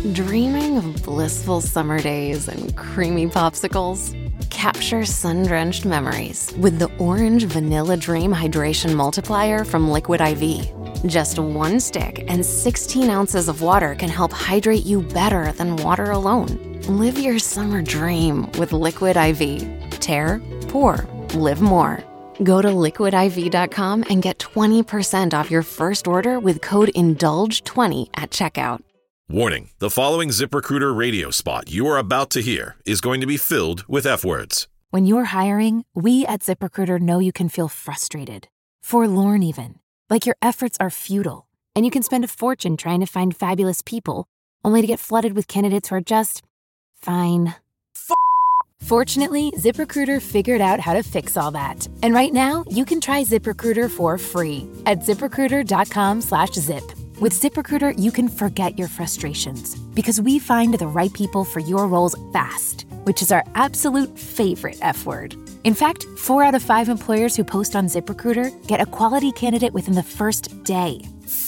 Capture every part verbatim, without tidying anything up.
Dreaming of blissful summer days and creamy popsicles? Capture sun-drenched memories with the Orange Vanilla Dream Hydration Multiplier from Liquid I V. Just one stick and sixteen ounces of water can help hydrate you better than water alone. Live your summer dream with Liquid I V. Tear, pour, live more. Go to liquid I V dot com and get twenty percent off your first order with code indulge twenty at checkout. Warning, the following ZipRecruiter radio spot you are about to hear is going to be filled with F words. When you're hiring, we at ZipRecruiter know you can feel frustrated, forlorn even, like your efforts are futile, and you can spend a fortune trying to find fabulous people, only to get flooded with candidates who are just fine. F- Fortunately, ZipRecruiter figured out how to fix all that. And right now, you can try ZipRecruiter for free at ZipRecruiter.com slash zip. With ZipRecruiter, you can forget your frustrations because we find the right people for your roles fast, which is our absolute favorite F word. In fact, four out of five employers who post on ZipRecruiter get a quality candidate within the first day.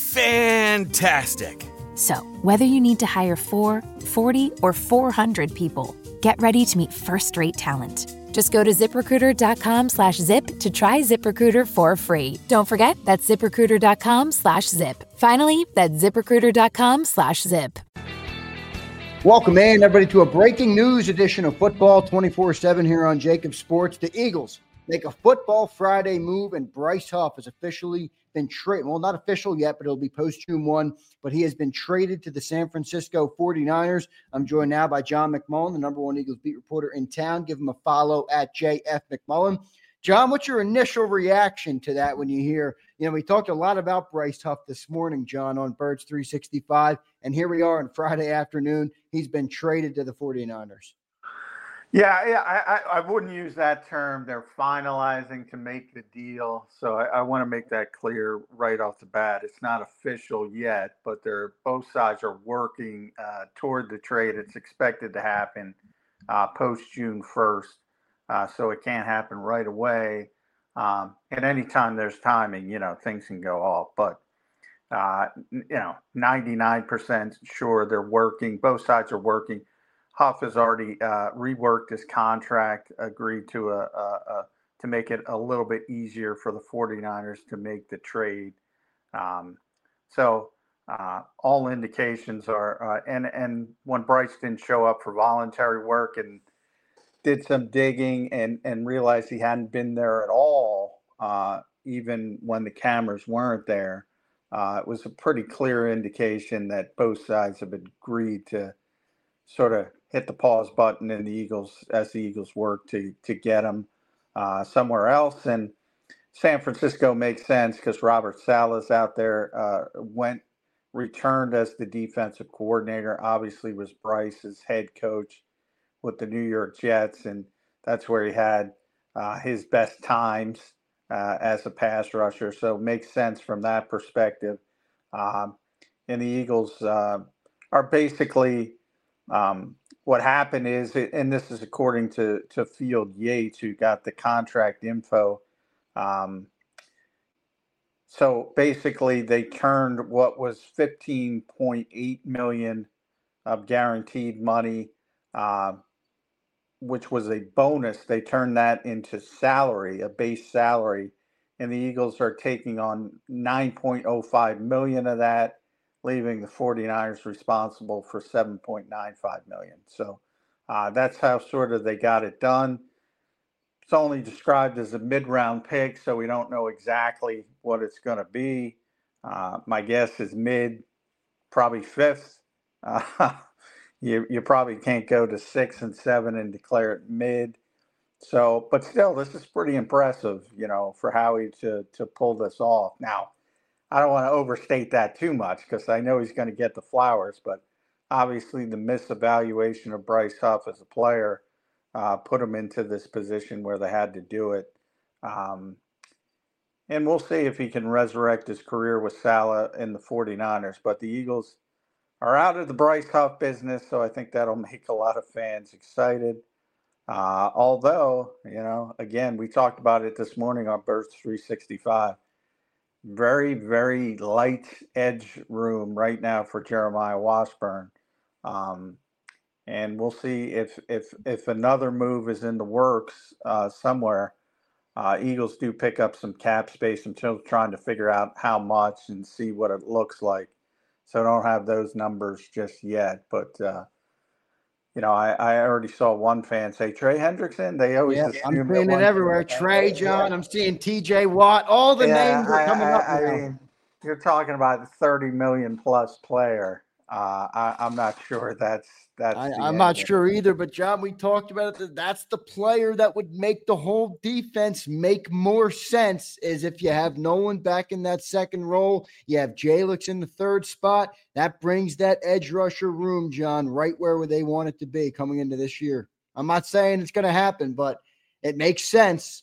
Fantastic. So, whether you need to hire four, forty, or four hundred people, get ready to meet first-rate talent. Just go to ZipRecruiter.com slash zip to try ZipRecruiter for free. Don't forget, that's ZipRecruiter.com slash zip. Finally, that's ZipRecruiter.com slash zip. Welcome in, everybody, to a breaking news edition of Football twenty-four seven here on Jacob Sports. The Eagles make a Football Friday move, and Bryce Huff has officially been traded. Well, not official yet, but it'll be post-June first. But he has been traded to the San Francisco forty-niners. I'm joined now by John McMullen, the number one Eagles beat reporter in town. Give him a follow at J F McMullen. John, what's your initial reaction to that when you hear, you know, we talked a lot about Bryce Huff this morning, John, on Birds three sixty-five, and here we are on Friday afternoon. He's been traded to the forty-niners. Yeah, yeah, I, I, I wouldn't use that term. They're finalizing to make the deal. So I, I want to make that clear right off the bat. It's not official yet, but they're both sides are working uh, toward the trade. It's expected to happen uh, post-June first. Uh, so it can't happen right away. Um, and anytime there's timing, you know, things can go off. But, uh, you know, ninety-nine percent sure they're working. Both sides are working. Huff has already uh, reworked his contract, agreed to a, a, a to make it a little bit easier for the forty-niners to make the trade. Um, so uh, all indications are, uh, and and when Bryce didn't show up for voluntary work and did some digging and and realized he hadn't been there at all, uh, even when the cameras weren't there, uh, it was a pretty clear indication that both sides have agreed to sort of hit the pause button in the Eagles as the Eagles work to to get him uh, somewhere else. And San Francisco makes sense because Robert Saleh's out there, uh, went returned as the defensive coordinator. Obviously, was Bryce's head coach with the New York Jets, and that's where he had uh, his best times uh, as a pass rusher. So it makes sense from that perspective. Um, and the Eagles uh, are basically. Um, what happened is, and this is according to, to Field Yates, who got the contract info. Um, so basically, they turned what was fifteen point eight million dollars of guaranteed money, uh, which was a bonus. They turned that into salary, a base salary, and the Eagles are taking on nine point oh five million dollars of that, leaving the forty-niners responsible for seven point nine five million dollars. So uh, that's how sort of they got it done. It's only described as a mid-round pick, so we don't know exactly what it's going to be. Uh, my guess is mid, probably fifth. Uh, you you probably can't go to six and seven and declare it mid. So, but still, this is pretty impressive, you know, for Howie to to pull this off. Now, I don't want to overstate that too much because I know he's going to get the flowers, but obviously the misevaluation of Bryce Huff as a player uh, put him into this position where they had to do it. Um, and we'll see if he can resurrect his career with Saleh in the forty-niners. But the Eagles are out of the Bryce Huff business, so I think that'll make a lot of fans excited. Uh, although, you know, again, we talked about it this morning on Birds three sixty-five. Very, very light edge room right now for Jeremiah Washburn. Um, and we'll see if if if another move is in the works uh, somewhere. Uh, Eagles do pick up some cap space. I'm still trying to figure out how much and see what it looks like. So I don't have those numbers just yet. But, uh, you know, I, I already saw one fan say, Trey Hendrickson. They always Yeah, assume I'm that seeing it one. everywhere. Trey, John, I'm seeing T J Watt. All the Yeah, names are I, coming up I, now. I mean, you're talking about a thirty million plus player. Uh, I, I'm not sure that's that's I, the I'm end not game. sure either, but John, we talked about it. That's the player that would make the whole defense make more sense is if you have Nolan back in that second role. You have Jalix in the third spot. That brings that edge rusher room, John, right where they want it to be coming into this year. I'm not saying it's going to happen, but it makes sense.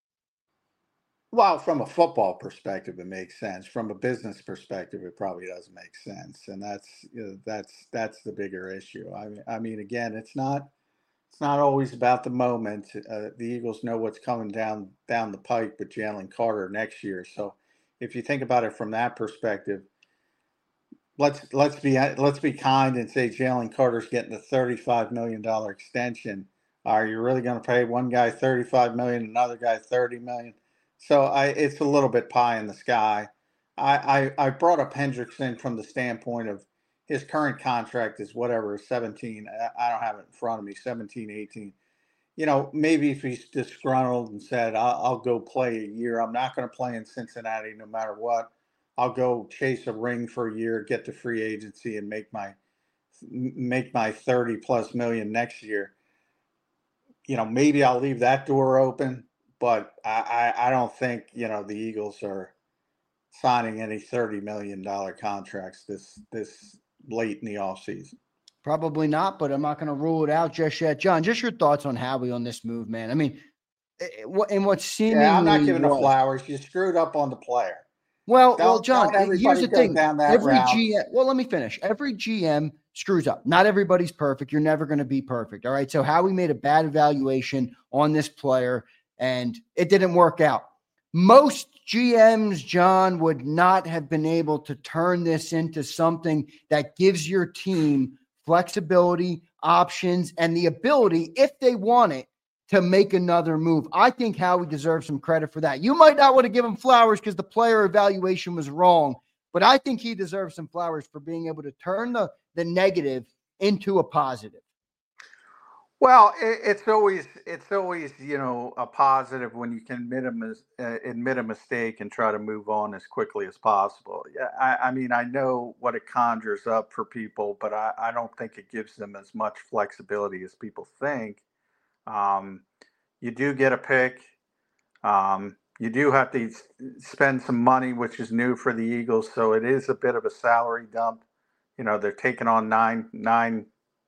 Well, from a football perspective, it makes sense. From a business perspective, it probably doesn't make sense, and that's you know, that's that's the bigger issue. I mean, I mean, again, it's not it's not always about the moment. Uh, the Eagles know what's coming down down the pike with Jalen Carter next year. So, if you think about it from that perspective, let's let's be let's be kind and say Jalen Carter's getting a thirty-five million dollar extension. Are you really going to pay one guy thirty-five million, another guy thirty million? So I, it's a little bit pie in the sky. I, I, I brought up Hendrickson from the standpoint of his current contract is whatever, seventeen. I don't have it in front of me, seventeen, eighteen. You know, maybe if he's disgruntled and said, I'll, I'll go play a year. I'm not going to play in Cincinnati no matter what. I'll go chase a ring for a year, get to free agency, and make my make my thirty plus million next year. You know, maybe I'll leave that door open. But I, I, I don't think, you know, the Eagles are signing any thirty million dollars contracts this this late in the offseason. Probably not, but I'm not going to rule it out just yet. John, just your thoughts on Howie on this move, man. I mean, in what seemingly Yeah, I'm not giving was, the flowers. You screwed up on the player. Well, don't, well, John, here's the thing. Every route. G M, well, let me finish. Every G M screws up. Not everybody's perfect. You're never going to be perfect. All right. So Howie made a bad evaluation on this player, and it didn't work out. Most G Ms, John, would not have been able to turn this into something that gives your team flexibility, options, and the ability, if they want it, to make another move. I think Howie deserves some credit for that. You might not want to give him flowers because the player evaluation was wrong, but I think he deserves some flowers for being able to turn the, the negative into a positive. Well, it, it's always it's always you know a positive when you can admit a mis- uh, admit a mistake and try to move on as quickly as possible. Yeah, I, I mean I know what it conjures up for people, but I, I don't think it gives them as much flexibility as people think. Um, you do get a pick. Um, you do have to spend some money, which is new for the Eagles, so it is a bit of a salary dump. You know, they're taking on nine nine.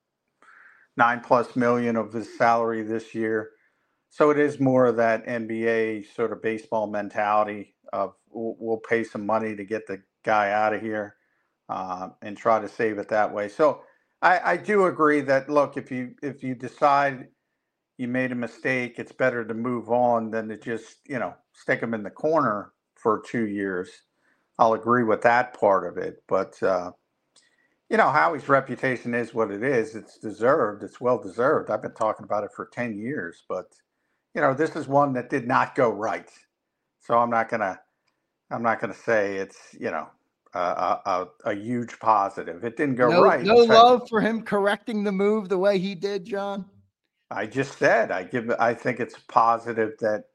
nine plus million of his salary this year. So it is more of that N B A sort of baseball mentality of we'll, we'll pay some money to get the guy out of here uh, and try to save it that way. So I, I do agree that, look, if you if you decide you made a mistake, it's better to move on than to just, you know, stick him in the corner for two years. I'll agree with that part of it. But, uh, you know, Howie's reputation is what it is. It's deserved. It's well deserved. I've been talking about it for ten years, but you know, this is one that did not go right. So I'm not gonna, I'm not gonna say it's, you know, a, a, a huge positive. It didn't go no, right. No love for him correcting the move the way he did, John. I just said I give. I think it's positive that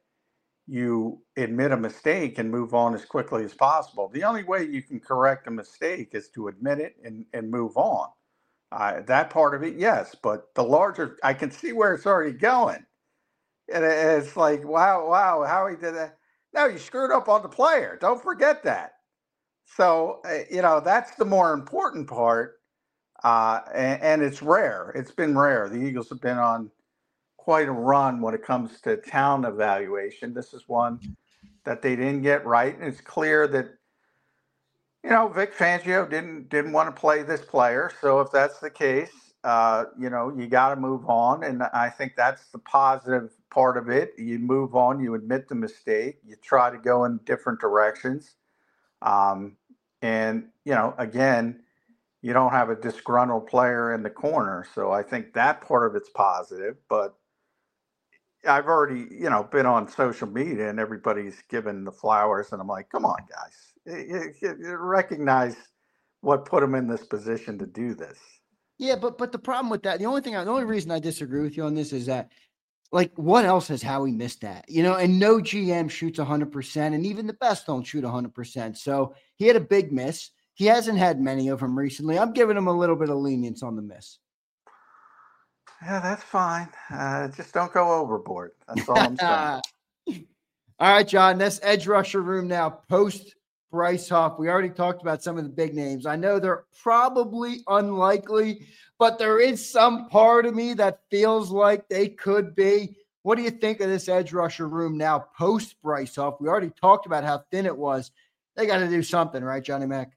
you admit a mistake and move on as quickly as possible. The only way you can correct a mistake is to admit it and, and move on. Uh, that part of it, yes, but the larger, I can see where it's already going. And it's like, wow, wow, how he did that. No, you screwed up on the player. Don't forget that. So, uh, you know, that's the more important part. Uh, and, and it's rare. It's been rare. The Eagles have been on quite a run when it comes to talent evaluation. This is one that they didn't get right. And it's clear that, you know, Vic Fangio didn't didn't want to play this player. So if that's the case, uh, you know, you got to move on. And I think that's the positive part of it. You move on, you admit the mistake, you try to go in different directions. Um, and, you know, again, you don't have a disgruntled player in the corner. So I think that part of it's positive, but I've already, you know, been on social media and everybody's given the flowers, and I'm like, come on, guys, you, you, you recognize what put him in this position to do this. Yeah, but but the problem with that, the only thing, the only reason I disagree with you on this is that, like, what else has Howie missed at? You know, and no G M shoots one hundred percent, and even the best don't shoot one hundred percent. So he had a big miss. He hasn't had many of them recently. I'm giving him a little bit of lenience on the miss. Yeah, that's fine. Uh, just don't go overboard. That's all I'm saying. All right, John, this edge rusher room now, post Bryce Huff. We already talked about some of the big names. I know they're probably unlikely, but there is some part of me that feels like they could be. What do you think of this edge rusher room now, post Bryce Huff? We already talked about how thin it was. They got to do something, right, Johnny Mac?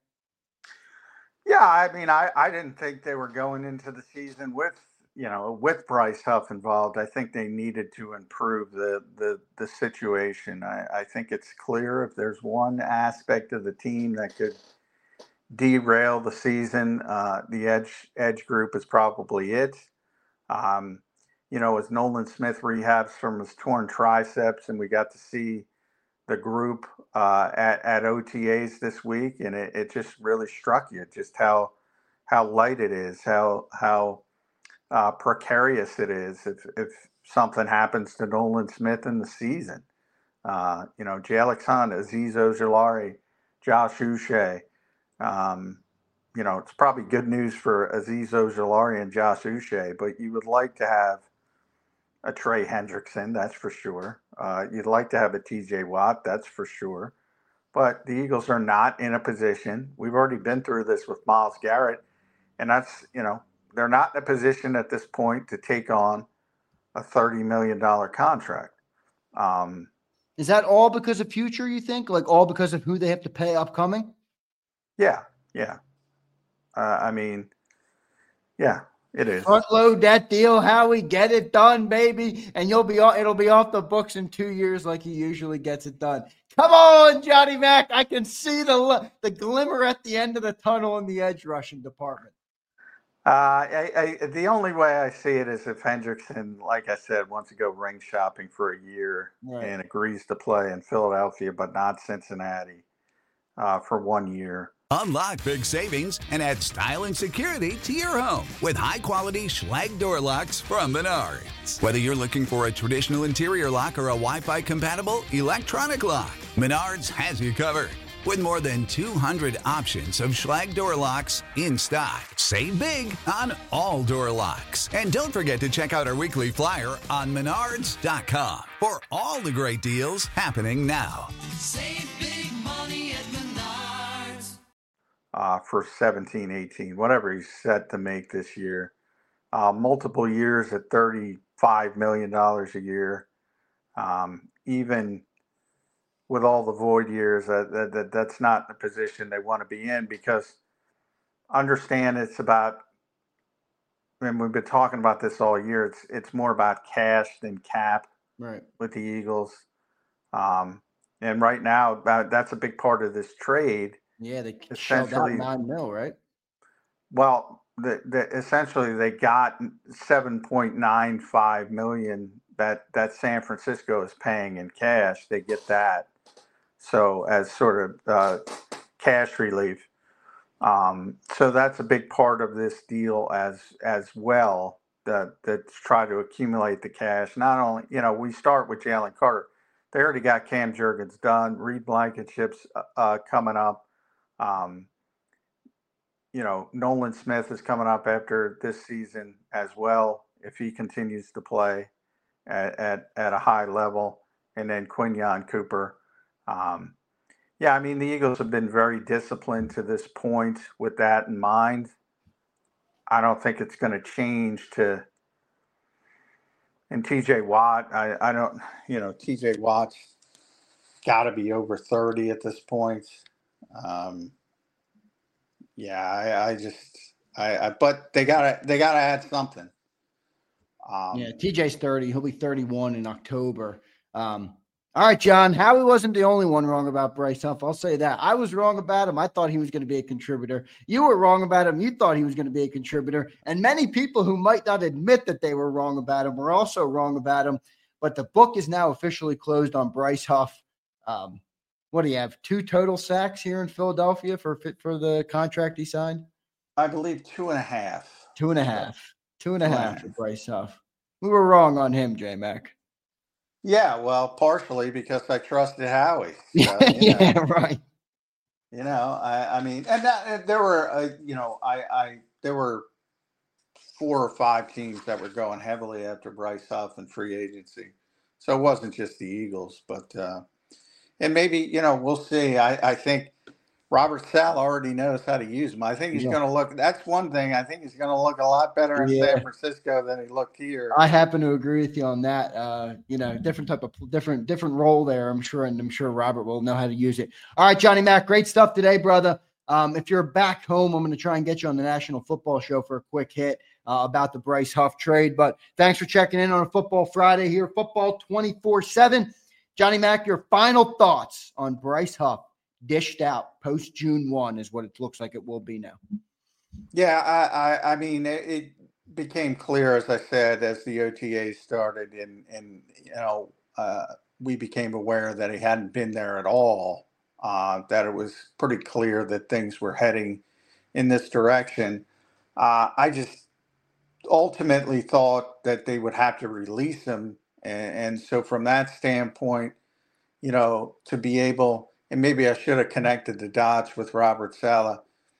Yeah, I mean, I, I didn't think they were going into the season with, you know, with Bryce Huff involved. I think they needed to improve the the, the situation. I, I think it's clear if there's one aspect of the team that could derail the season, uh, the edge edge group is probably it. Um, you know, as Nolan Smith rehabs from his torn triceps, and we got to see the group uh, at, at O T As this week, and it, it just really struck you just how how light it is, how how uh, precarious it is if if something happens to Nolan Smith in the season. Uh, you know, Jay Alexander, Azeez Ojulari, Josh Uche. Um, you know, it's probably good news for Azeez Ojulari and Josh Uche, but you would like to have a Trey Hendrickson, that's for sure. Uh, you'd like to have a T J Watt, that's for sure. But the Eagles are not in a position. We've already been through this with Myles Garrett, and that's, you know, they're not in a position at this point to take on a thirty million dollars contract. Um, Is that all because of future, you think? Like all because of who they have to pay upcoming? Yeah, yeah. Uh, I mean, yeah. It is. Front load that deal, Howie. Get it done, baby, and you'll be off, it'll be off the books in two years, like he usually gets it done. Come on, Johnny Mac. I can see the the glimmer at the end of the tunnel in the edge rushing department. Uh, I, I, the only way I see it is if Hendrickson, like I said, wants to go ring shopping for a year right. and agrees to play in Philadelphia, but not Cincinnati uh, for one year. Unlock big savings and add style and security to your home with high-quality Schlage door locks from Menards. Whether you're looking for a traditional interior lock or a Wi-Fi compatible electronic lock, Menards has you covered. With more than two hundred options of Schlage door locks in stock. Save big on all door locks. And don't forget to check out our weekly flyer on menards dot com for all the great deals happening now. Save big money at Menards. Uh, for seventeen, eighteen, whatever he's set to make this year. Uh, multiple years at thirty-five million dollars a year. Um, even with all the void years, that, that, that that's not the position they want to be in, because understand it's about, and we've been talking about this all year, it's it's more about cash than cap right. with the Eagles. Um, and right now, that, that's a big part of this trade. Yeah, they shelled out nine mil, right? Well, the, the, essentially they got seven point nine five million that, that San Francisco is paying in cash. They get that. So as sort of uh, cash relief. Um, so that's a big part of this deal as as well, that that's try to accumulate the cash. Not only, you know, we start with Jalen Carter. They already got Cam Jurgens done, Reed Blankenship's uh, coming up. Um, you know, Nolan Smith is coming up after this season as well, if he continues to play at, at, at a high level. And then Quinyon Cooper. Um, yeah, I mean, the Eagles have been very disciplined to this point with that in mind. I don't think it's going to change to – and T J Watt, I, I don't – you know, T J Watt's got to be over thirty at this point. Um, yeah, I, I just, I, I, but they gotta, they gotta add something. Um, yeah, T J's thirty. He'll be thirty-one in October. Um, All right, John. Howie wasn't the only one wrong about Bryce Huff. I'll say that. I was wrong about him. I thought he was going to be a contributor. You were wrong about him. You thought he was going to be a contributor. And many people who might not admit that they were wrong about him were also wrong about him. But the book is now officially closed on Bryce Huff. Um, what do you have? Two total sacks here in Philadelphia for for the contract he signed? I believe two and a half. Two and a half. Two and a half for Bryce Huff. We were wrong on him, J-Mac. Yeah, well, partially because I trusted Howie. So, yeah, know, right. You know, I, I mean, and that, and there were, uh, you know, I, I, there were four or five teams that were going heavily after Bryce Huff in free agency. So it wasn't just the Eagles, but, uh, and maybe, you know, we'll see. I, I think Robert Saleh already knows how to use him. I think he's yeah. going to look, that's one thing. I think he's going to look a lot better in yeah. San Francisco than he looked here. I happen to agree with you on that. Uh, you know, different type of different, different role there, I'm sure. And I'm sure Robert will know how to use it. All right, Johnny Mac, great stuff today, brother. Um, if you're back home, I'm going to try and get you on the National Football Show for a quick hit uh, about the Bryce Huff trade. But thanks for checking in on a Football Friday here, Football twenty-four seven. Johnny Mac, your final thoughts on Bryce Huff dished out post June first is what it looks like it will be now. Yeah, I, I, I mean, it, it became clear, as I said, as the O T A started, and, and you know, uh, we became aware that he hadn't been there at all, uh, that it was pretty clear that things were heading in this direction. Uh, I just ultimately thought that they would have to release him. And, and so from that standpoint, you know, to be able – and maybe I should have connected the dots with Robert Saleh,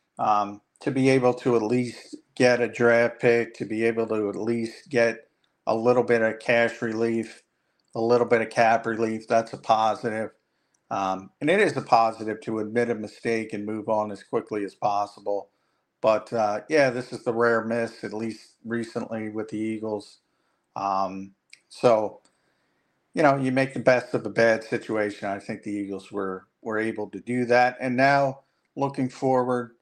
um, to be able to at least get a draft pick, to be able to at least get a little bit of cash relief, a little bit of cap relief. That's a positive. Um, and it is a positive to admit a mistake and move on as quickly as possible. But, uh, yeah, this is the rare miss, at least recently with the Eagles. Um, so, you know, you make the best of a bad situation. I think the Eagles were were able to do that. And now looking forward,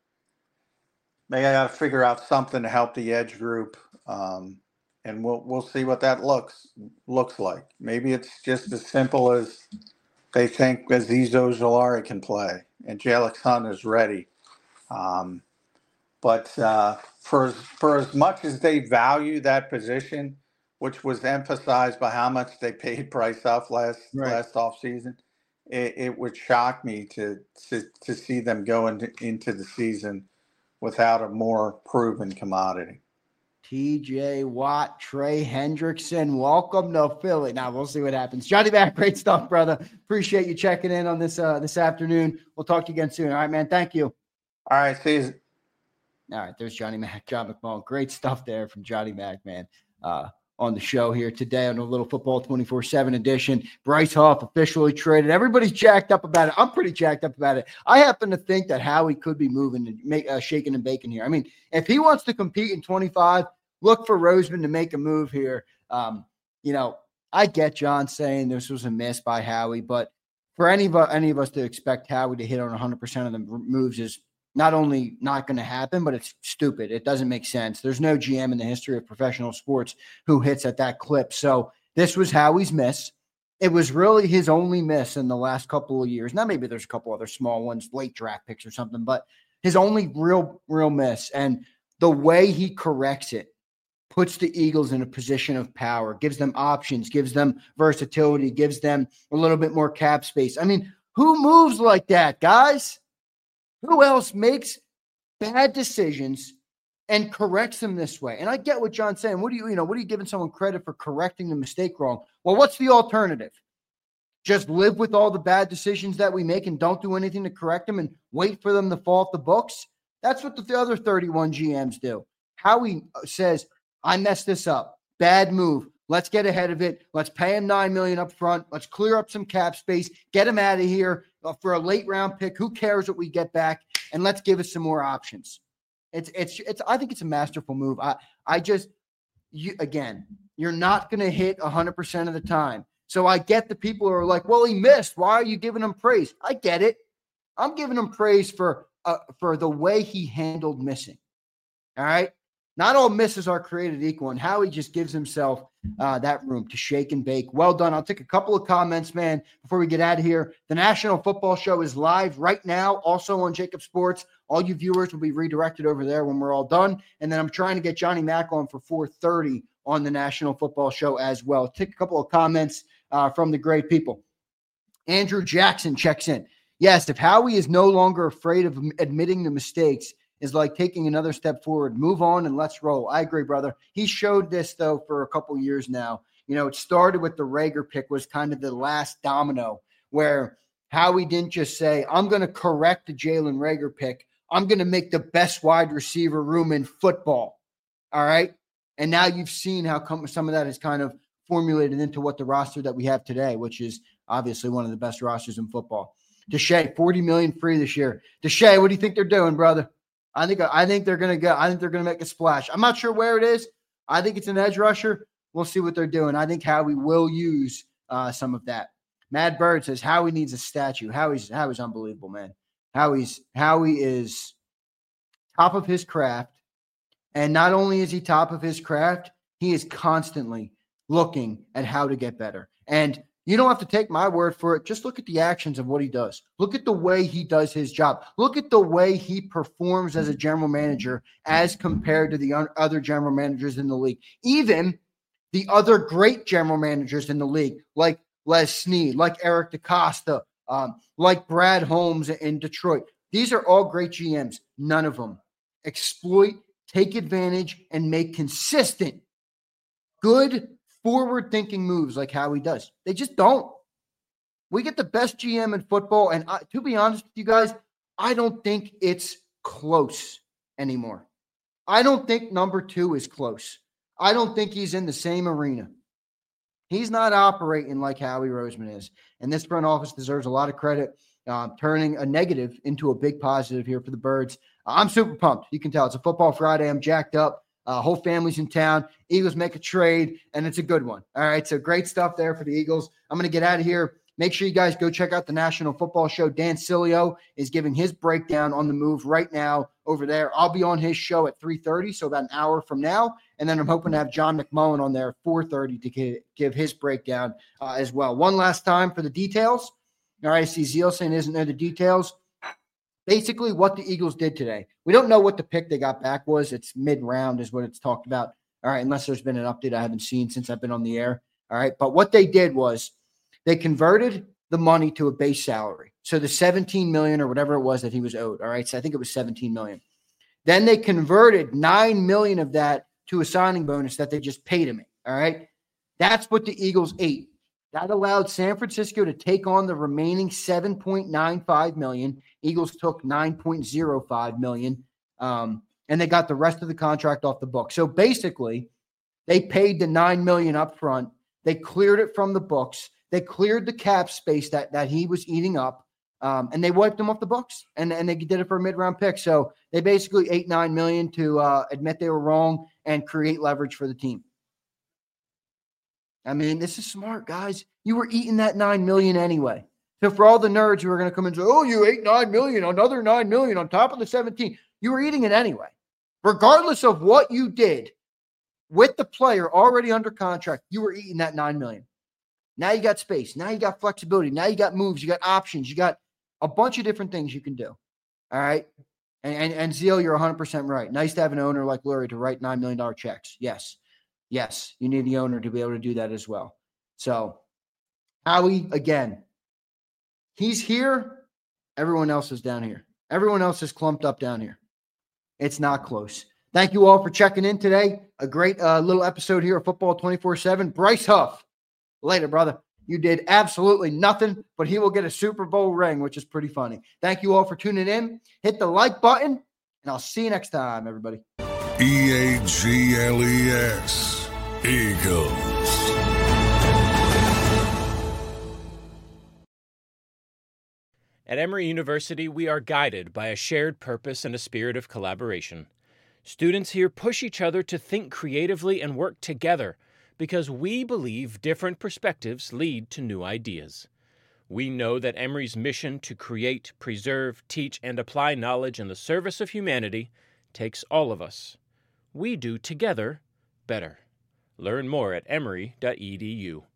they got to figure out something to help the edge group. Um, and we'll we'll see what that looks looks like. Maybe it's just as simple as they think Azeez Ojulari can play and Jalen Hunt is ready. Um, but uh, for for as much as they value that position, which was emphasized by how much they paid Bryce Huff last right. last offseason, it, it would shock me to, to to see them go into, into the season without a more proven commodity. T J Watt, Trey Hendrickson, welcome to Philly. Now we'll see what happens. Johnny Mac, great stuff, brother. Appreciate you checking in on this uh, this afternoon. We'll talk to you again soon. All right, man. Thank you. All right, see you. All right, there's Johnny Mac, John McMullen. Great stuff there from Johnny Mac, man. Uh, on the show here today on a little Football twenty-four seven edition. Bryce Huff officially traded. Everybody's jacked up about it. I'm pretty jacked up about it. I happen to think that Howie could be moving and make uh, shaking and baking here. I mean, if he wants to compete in twenty-five, look for Roseman to make a move here. Um, you know, I get John saying this was a miss by Howie, but for any of, any of us to expect Howie to hit on one hundred percent of the moves is not only not going to happen, but it's stupid. It doesn't make sense. There's no G M in the history of professional sports who hits at that clip. So this was Howie's miss. It was really his only miss in the last couple of years. Now, maybe there's a couple other small ones, late draft picks or something, but his only real, real miss. And the way he corrects it puts the Eagles in a position of power, gives them options, gives them versatility, gives them a little bit more cap space. I mean, who moves like that, guys? Who else makes bad decisions and corrects them this way? And I get what John's saying. What do you, you know, what are you giving someone credit for correcting the mistake wrong? Well, what's the alternative? Just live with all the bad decisions that we make and don't do anything to correct them and wait for them to fall off the books? That's what the other thirty-one G Ms do. Howie says, I messed this up. Bad move. Let's get ahead of it. Let's pay him nine million dollars up front. Let's clear up some cap space. Get him out of here uh, for a late round pick. Who cares what we get back? And let's give us some more options. It's it's it's. I think it's a masterful move. I I just you again. You're not going to hit one hundred percent of the time. So I get the people who are like, well, he missed. Why are you giving him praise? I get it. I'm giving him praise for uh, for the way he handled missing. All right. Not all misses are created equal, and Howie just gives himself uh, that room to shake and bake. Well done. I'll take a couple of comments, man, before we get out of here. The National Football Show is live right now, also on Jacob Sports. All you viewers will be redirected over there when we're all done. And then I'm trying to get Johnny Mack on for four thirty on the National Football Show as well. Take a couple of comments uh, from the great people. Andrew Jackson checks in. Yes, if Howie is no longer afraid of admitting the mistakes, is like taking another step forward. Move on and let's roll. I agree, brother. He showed this, though, for a couple years now. You know, it started with the Reagor pick was kind of the last domino where Howie didn't just say, I'm going to correct the Jalen Reagor pick. I'm going to make the best wide receiver room in football. All right? And now you've seen how come some of that is kind of formulated into what the roster that we have today, which is obviously one of the best rosters in football. Deshae, forty million dollars free this year. Deshae, what do you think they're doing, brother? I think I think they're gonna go. I think they're gonna make a splash. I'm not sure where it is. I think it's an edge rusher. We'll see what they're doing. I think Howie will use uh, some of that. Mad Bird says Howie needs a statue. Howie's Howie's unbelievable, man. Howie's Howie is top of his craft, and not only is he top of his craft, he is constantly looking at how to get better. And you don't have to take my word for it. Just look at the actions of what he does. Look at the way he does his job. Look at the way he performs as a general manager as compared to the other general managers in the league. Even the other great general managers in the league, like Les Snead, like Eric DeCosta, um, like Brad Holmes in Detroit. These are all great G Ms. None of them exploit, take advantage, and make consistent, good, forward-thinking moves like how he does. They just don't. We get the best G M in football, and I, to be honest with you guys, I don't think it's close anymore. I don't think number two is close. I don't think he's in the same arena. He's not operating like Howie Roseman is, and this front office deserves a lot of credit, uh, turning a negative into a big positive here for the Birds. I'm super pumped. You can tell it's a football Friday. I'm jacked up. Uh, whole family's in town. Eagles make a trade, and it's a good one. All right, so great stuff there for the Eagles. I'm going to get out of here. Make sure you guys go check out the National Football Show. Dan Sileo is giving his breakdown on the move right now over there. I'll be on his show at three thirty, so about an hour from now. And then I'm hoping to have John McMullen on there at four thirty to give his breakdown uh, as well. One last time for the details. All right, I see Zeal saying isn't there the details. Basically, what the Eagles did today. We don't know what the pick they got back was. It's mid-round is what it's talked about. All right, unless there's been an update I haven't seen since I've been on the air. All right, but what they did was they converted the money to a base salary. So the seventeen million dollars or whatever it was that he was owed. All right, so I think it was seventeen million dollars. Then they converted nine million dollars of that to a signing bonus that they just paid him. All right, that's what the Eagles ate. That allowed San Francisco to take on the remaining seven point nine five million dollars. Eagles took nine point zero five million dollars, um, and they got the rest of the contract off the book. So basically, they paid the nine million dollars up front. They cleared it from the books. They cleared the cap space that, that he was eating up, um, and they wiped him off the books, and, and they did it for a mid-round pick. So they basically ate nine million dollars to uh, admit they were wrong and create leverage for the team. I mean, this is smart, guys. You were eating that nine million dollars anyway. So for all the nerds who are going to come and say, oh, you ate nine million dollars, another nine million dollars on top of the seventeen, you were eating it anyway. Regardless of what you did with the player already under contract, you were eating that nine million dollars. Now you got space. Now you got flexibility. Now you got moves. You got options. You got a bunch of different things you can do. All right? And, and, and Zeal, you're one hundred percent right. Nice to have an owner like Lurie to write nine million dollars checks. Yes. Yes, you need the owner to be able to do that as well. So, Howie, again, he's here. Everyone else is down here. Everyone else is clumped up down here. It's not close. Thank you all for checking in today. A great uh, little episode here of Football twenty-four seven. Bryce Huff, later, brother. You did absolutely nothing, but he will get a Super Bowl ring, which is pretty funny. Thank you all for tuning in. Hit the like button, and I'll see you next time, everybody. E A G L E S. Eagles. At Emory University, we are guided by a shared purpose and a spirit of collaboration. Students here push each other to think creatively and work together because we believe different perspectives lead to new ideas. We know that Emory's mission to create, preserve, teach, and apply knowledge in the service of humanity takes all of us. we do together better. Learn more at emory dot e d u.